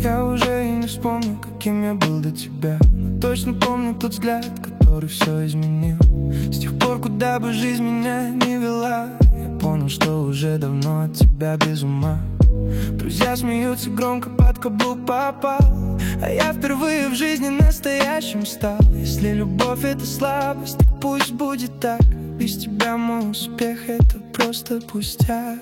Я уже и не вспомню, каким я был до тебя, но точно помню тот взгляд, который все изменил. С тех пор, куда бы жизнь меня не вела, я понял, что уже давно от тебя без ума. Друзья смеются громко, под каблук попал, а я впервые в жизни настоящим стал. Если любовь — это слабость, то пусть будет так. Без тебя мой успех — это просто пустяк.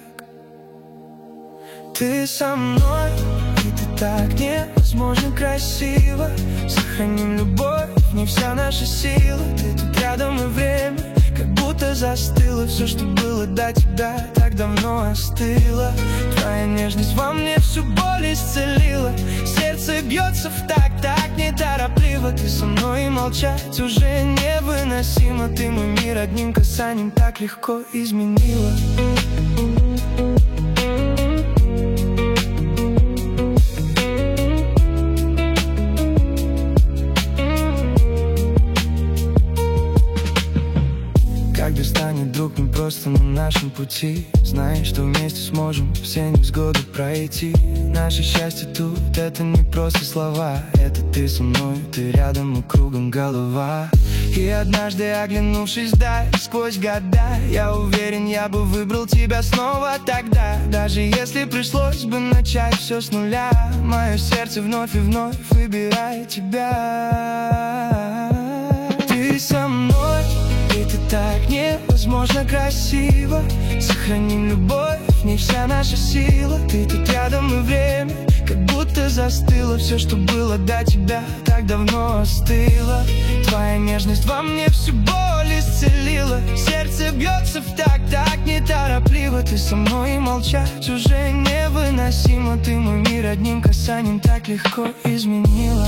Ты со мной, и ты так невозможно красиво. Сохраним любовь, не вся наша сила. Ты тут рядом, и время как будто застыло. Все, что было до тебя, так давно остыло. Твоя нежность во мне всю боль исцелила. Сердце бьется в такт, так неторопливо. Ты со мной, и молчать уже невыносимо. Ты мой мир одним касанием так легко изменила. Когда станет друг непросто на нашем пути, знай, что вместе сможем все невзгоды пройти. Наше счастье тут — это не просто слова. Это ты со мной, ты рядом, и кругом голова. И однажды, оглянувшись вдаль сквозь года, я уверен, я бы выбрал тебя снова тогда. Даже если пришлось бы начать все с нуля, мое сердце вновь и вновь выбирает тебя. Ты со мной, и ты так невозможно красиво. Сохраним любовь, не вся наша сила. Ты тут рядом, и время как будто застыло. Все, что было до тебя, так давно остыло. Твоя нежность во мне всю боль исцелила. Сердце бьется в такт, так неторопливо. Ты со мной, и молчать уже невыносимо. Ты мой мир одним касанием так легко изменила.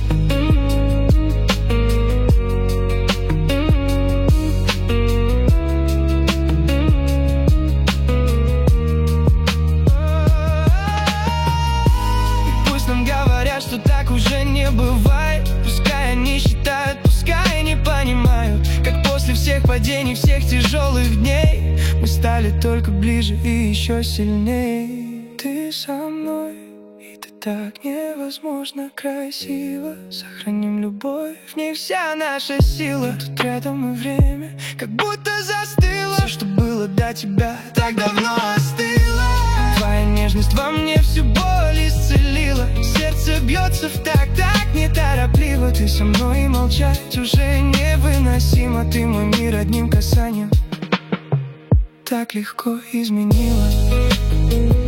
Что так уже не бывает. Пускай они считают, пускай не понимают, как после всех падений, всех тяжелых дней мы стали только ближе и еще сильней. Ты со мной, и ты так невозможно красиво. Сохраним любовь, в ней вся наша сила. Тут рядом, и время как будто застыло. Все, что было до тебя, так давно остыло. Твоя нежность во мне всю боль исцелила. Сердце бьется в такт, так неторопливо. Ты со мной, и молчать уже невыносимо. Ты мой мир одним касанием так легко изменила.